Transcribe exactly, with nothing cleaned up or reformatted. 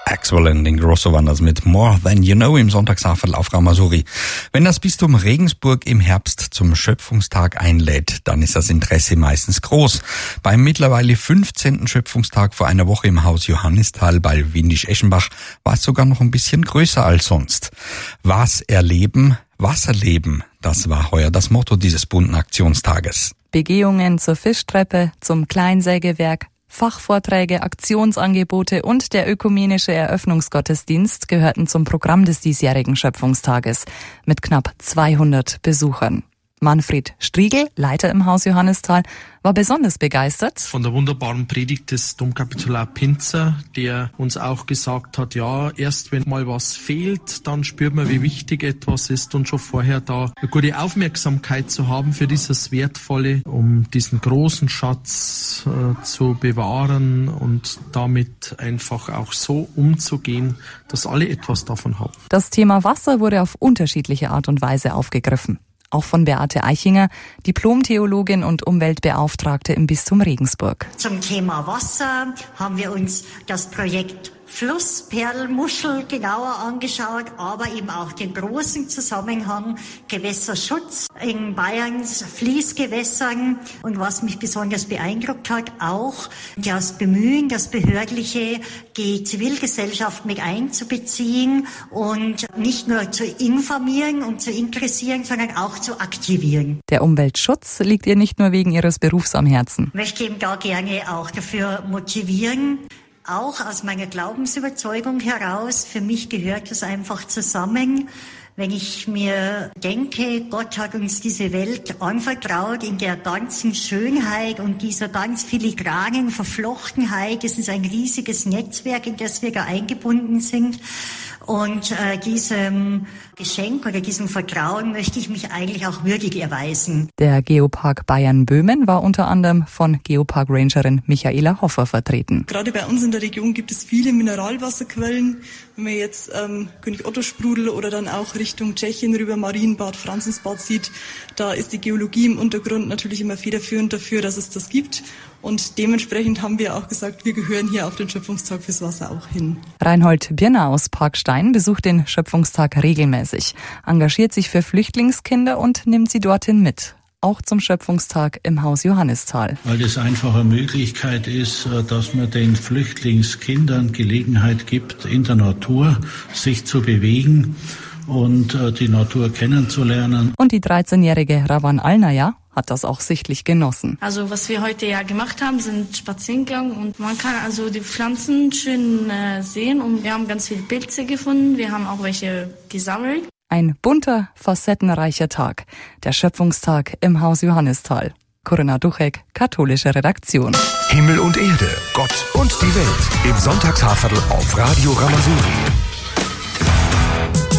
Axwell und Ingrosso waren das mit More Than You Know im Sonntagshaferl auf Ramazouri. Wenn das Bistum Regensburg im Herbst zum Schöpfungstag einlädt, dann ist das Interesse meistens groß. Beim mittlerweile fünfzehnten Schöpfungstag vor einer Woche im Haus Johannisthal bei Windisch-Eschenbach war es sogar noch ein bisschen größer als sonst. Was erleben, was erleben, das war heuer das Motto dieses bunten Aktionstages. Begehungen zur Fischtreppe, zum Kleinsägewerk, Fachvorträge, Aktionsangebote und der ökumenische Eröffnungsgottesdienst gehörten zum Programm des diesjährigen Schöpfungstages mit knapp zweihundert Besuchern. Manfred Striegel, Leiter im Haus Johannisthal, war besonders begeistert von der wunderbaren Predigt des Domkapitular Pinzer, der uns auch gesagt hat, ja, erst wenn mal was fehlt, dann spürt man, wie wichtig etwas ist und schon vorher da eine gute Aufmerksamkeit zu haben für dieses Wertvolle, um diesen großen Schatz äh, zu bewahren und damit einfach auch so umzugehen, dass alle etwas davon haben. Das Thema Wasser wurde auf unterschiedliche Art und Weise aufgegriffen. Auch von Beate Eichinger, Diplom-Theologin und Umweltbeauftragte im Bistum Regensburg. Zum Thema Wasser haben wir uns das Projekt Flussperlmuschel genauer angeschaut, aber eben auch den großen Zusammenhang Gewässerschutz in Bayerns Fließgewässern. Und was mich besonders beeindruckt hat, auch das Bemühen, das Behördliche, die Zivilgesellschaft mit einzubeziehen und nicht nur zu informieren und zu interessieren, sondern auch zu aktivieren. Der Umweltschutz liegt ihr nicht nur wegen ihres Berufs am Herzen. Ich möchte eben da gerne auch dafür motivieren, auch aus meiner Glaubensüberzeugung heraus. Für mich gehört das einfach zusammen. Wenn ich mir denke, Gott hat uns diese Welt anvertraut in der ganzen Schönheit und dieser ganz filigranen Verflochtenheit. Es ist ein riesiges Netzwerk, in das wir da eingebunden sind. Und äh, diesem Geschenk oder diesem Vertrauen möchte ich mich eigentlich auch würdig erweisen. Der Geopark Bayern-Böhmen war unter anderem von Geopark-Rangerin Michaela Hoffer vertreten. Gerade bei uns in der Region gibt es viele Mineralwasserquellen. Wenn man jetzt ähm, König-Otto-Sprudel oder dann auch Richtung Tschechien rüber Marienbad, Franzensbad sieht, da ist die Geologie im Untergrund natürlich immer federführend dafür, dass es das gibt. Und dementsprechend haben wir auch gesagt, wir gehören hier auf den Schöpfungstag fürs Wasser auch hin. Reinhold Birner aus Parkstein besucht den Schöpfungstag regelmäßig, engagiert sich für Flüchtlingskinder und nimmt sie dorthin mit. Auch zum Schöpfungstag im Haus Johannisthal. Weil das einfach eine Möglichkeit ist, dass man den Flüchtlingskindern Gelegenheit gibt, in der Natur sich zu bewegen und die Natur kennenzulernen. Und die dreizehnjährige Ravan Alnaya hat das auch sichtlich genossen. Also was wir heute ja gemacht haben, sind Spaziergänge und man kann also die Pflanzen schön äh, sehen und wir haben ganz viele Pilze gefunden, wir haben auch welche gesammelt. Ein bunter, facettenreicher Tag, der Schöpfungstag im Haus Johannisthal. Corinna Duchek, katholische Redaktion. Himmel und Erde, Gott und die Welt im Sonntagshaferl auf Radio Ramazouri.